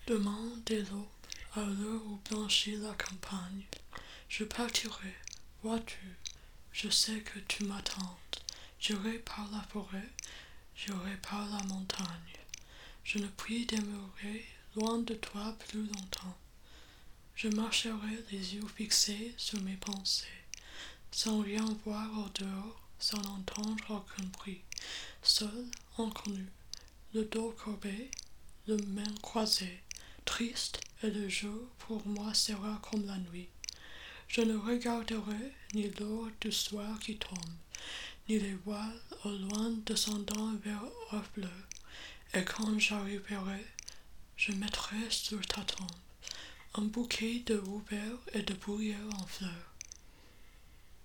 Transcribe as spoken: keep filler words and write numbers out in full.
Demain, dès l'aube, à l'heure où blanchit la campagne, je partirai, vois-tu, je sais que tu m'attends. J'irai par la forêt, j'irai par la montagne. Je ne puis demeurer loin de toi plus longtemps. Je marcherai les yeux fixés sur mes pensées, sans rien voir au dehors, sans entendre aucun bruit, seul, inconnu, le dos courbé, les mains croisées, triste, et le jour pour moi sera comme la nuit. Je ne regarderai ni l'or du soir qui tombe, ni les voiles au loin descendant vers Orfleur, et quand j'arriverai, je mettrai sur ta tombe un bouquet de houblères et de bruyères en fleurs.